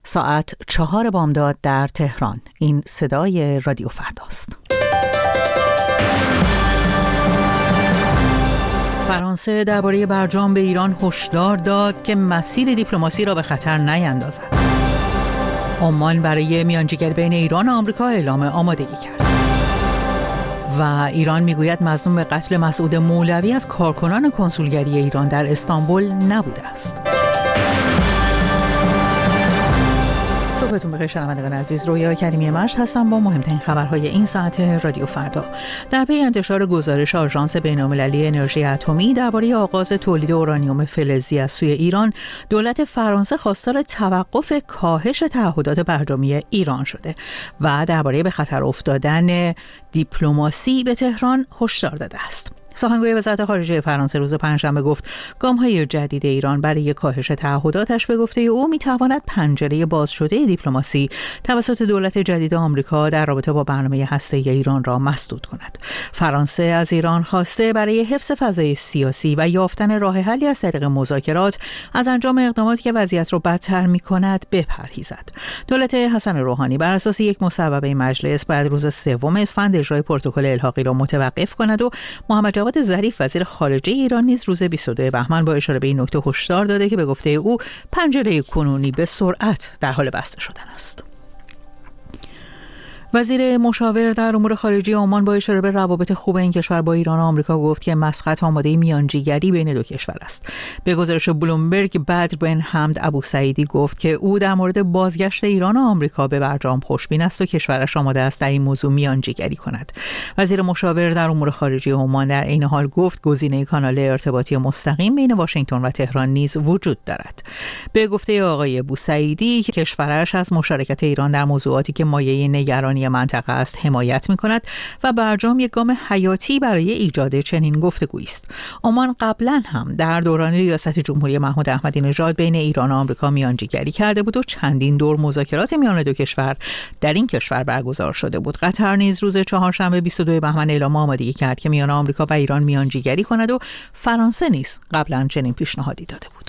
ساعت 4 بامداد در تهران. این صدای رادیو فرداست. فرانسه درباره برجام به ایران هشدار داد که مسیر دیپلماسی را به خطر نیندازد. عمان برای میانجیگری بین ایران و آمریکا اعلام آمادگی کرد. و ایران میگوید مظنون به قتل مسعود مولوی از کارکنان کنسولگری ایران در استانبول نبوده است. صبحتون بخیر شنوندگان عزیز، رویا کریمی مشت هستم با مهمترین خبرهای این ساعت رادیو فردا. در پی انتشار گزارش آژانس بین‌المللی انرژی اتمی درباره آغاز تولید اورانیوم فلزی از سوی ایران، دولت فرانسه خواستار توقف کاهش تعهدات برجامی ایران شده و درباره به خطر افتادن دیپلماسی به تهران هشدار داده است. سخنگوی وزارت خارجه فرانسه روز پنجشنبه گفت گام‌های جدید ایران برای کاهش تعهداتش به گفته او می‌تواند پنجره باز شده دیپلماسی توسط دولت جدید آمریکا در رابطه با برنامه هسته‌ای ایران را مسدود کند. فرانسه از ایران خواسته برای حفظ فضای سیاسی و یافتن راه حلی از طریق مذاکرات از انجام اقداماتی که وضعیت را بدتر می‌کند بپرهیزد. دولت حسن روحانی بر اساس یک مصوبه مجلس باید روز 3 اسفند اجرای پروتکل الحاقی را متوقف کند و محمد جواد ظریف وزیر خارجه ایران نیز روز 22 بهمن با اشاره به این نکته هشدار داده که به گفته او پنجره کنونی به سرعت در حال بسته شدن است. وزیر مشاور در امور خارجه عمان با اشاره به روابط خوب این کشور با ایران و آمریکا گفت که مسقط آماده میانجیگری بین دو کشور است. به گزارش بلومبرگ، بدر بن حمد ابوسعیدی گفت که او در مورد بازگشت ایران و آمریکا به برجام خوشبین است و کشورش آماده است در این موضوع میانجیگری کند. وزیر مشاور در امور خارجه عمان در عین حال گفت گزینه کانال ارتباطی مستقیم بین واشنگتن و تهران نیز وجود دارد. به گفته آقای ابوسعیدی کشورش از مشارکت ایران در موضوعاتی که مایه نگرانی منطقه است حمایت می‌کند و برجام یک گام حیاتی برای ایجاد چنین گفتگویی است. عمان قبلا هم در دوران ریاست جمهوری محمود احمدی نژاد بین ایران و آمریکا میانجیگری کرده بود و چندین دور مذاکرات میان دو کشور در این کشور برگزار شده بود. قطر نیز روز چهارشنبه 22 بهمن اعلام آمادگی کرد که میان آمریکا و ایران میانجیگری کند و فرانسه نیز قبلا چنین پیشنهادی داده بود.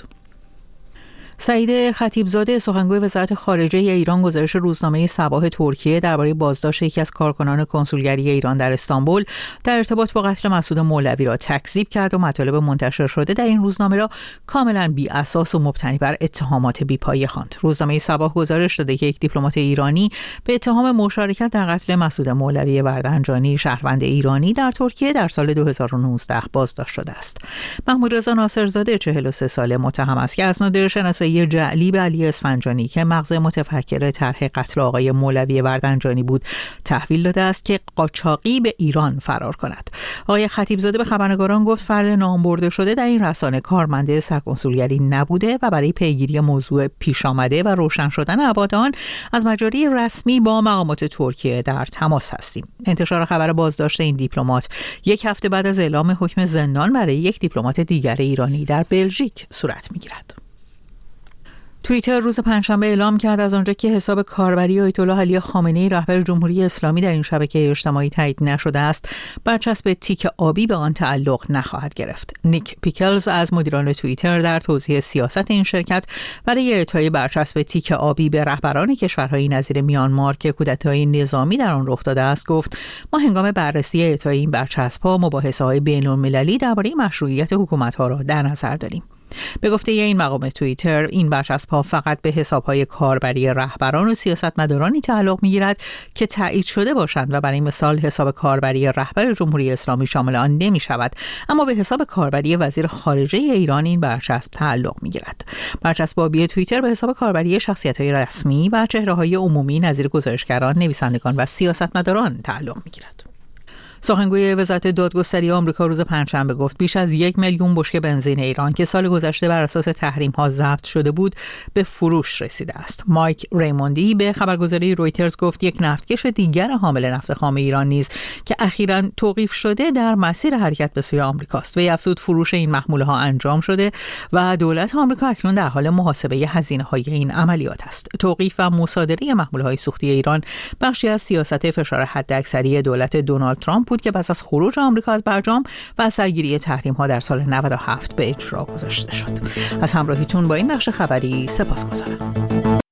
سعید خطیبزاده سخنگوی وزارت خارجه ایران گزارش روزنامه صباح ترکیه درباره بازداشت یکی از کارکنان کنسولگری ایران در استانبول در ارتباط با قتل مسعود مولوی را تکذیب کرد و مطالب منتشر شده در این روزنامه را کاملا بی اساس و مبتنی بر اتهامات بی‌پایه خواند. روزنامه صباح گزارش داده که یک دیپلمات ایرانی به اتهام مشارکت در قتل مسعود مولوی وردنجانی شهروند ایرانی در ترکیه در سال 2019 بازداشت شده است. محمود رضا ناصرزاده 43 ساله متهم است که اسناد شناسایی جعلی به علی اسفنجانی که مغز متفکر طرح قتل آقای مولوی وردنجانی بود تحویل داده است که قاچاقی به ایران فرار کند. آقای خطیبزاده به خبرنگاران گفت فرد نامبرده شده در این رسانه کارمند سرکنسولگری نبوده و برای پیگیری موضوع پیش آمده و روشن شدن ابعاد آن از مجاری رسمی با مقامات ترکیه در تماس هستیم. انتشار خبر بازداشت این دیپلمات یک هفته بعد از اعلام حکم زندان برای یک دیپلمات دیگر ایرانی در بلژیک صورت می‌گیرد. توییتر روز پنجشنبه اعلام کرد از آنجا که حساب کاربری آیت الله علی خامنه‌ای رهبر جمهوری اسلامی در این شبکه اجتماعی تایید نشده است، برچسب تیک آبی به آن تعلق نخواهد گرفت. نیک پیکلز از مدیران توییتر در توضیح سیاست این شرکت برای اعطای برچسب تیک آبی به رهبران کشورهای نظیر میانمار که کودتای نظامی در آن رخ داده است گفت: ما هنگام بررسی اعطای این برچسب‌ها مباحثه‌های بین‌المللی درباره مشروعیت حکومت‌ها را در نظر داریم. به گفته این مقام توییتر، این برچسب‌ها فقط به حساب‌های کاربری رهبران و سیاستمدارانی تعلق می‌گیرد که تایید شده باشند و برای مثال حساب کاربری رهبر جمهوری اسلامی شامل آن نمی‌شود، اما به حساب کاربری وزیر خارجه ایران این برچسب تعلق می‌گیرد. برچسب آبی توییتر به حساب کاربری شخصیت‌های رسمی و چهره‌های عمومی نظیر گزارشگران، نویسندگان و سیاستمداران تعلق می‌گیرد. سخنگوی وزارت دادگستری آمریکا روز پنجشنبه گفت بیش از 1 میلیون بشکه بنزین ایران که سال گذشته بر اساس تحریم‌ها ضبط شده بود به فروش رسیده است. مایک ریموندی به خبرگزاری رویترز گفت یک نفتکش دیگر حامل نفت خام ایران نیز که اخیراً توقیف شده در مسیر حرکت به سوی آمریکاست. وی افزود فروش این محموله‌ها انجام شده و دولت آمریکا اکنون در حال محاسبه هزینه‌های این عملیات است. توقیف و مصادره محموله‌های سوختی ایران بخشی از سیاست فشار حداکثری دولت دونالد ترامپ بود که پس از خروج آمریکا از برجام و سرگیری تحریم‌ها در سال 97 به اجرا گذاشته شد. از همراهیتون با این بخش خبری سپاسگزارم.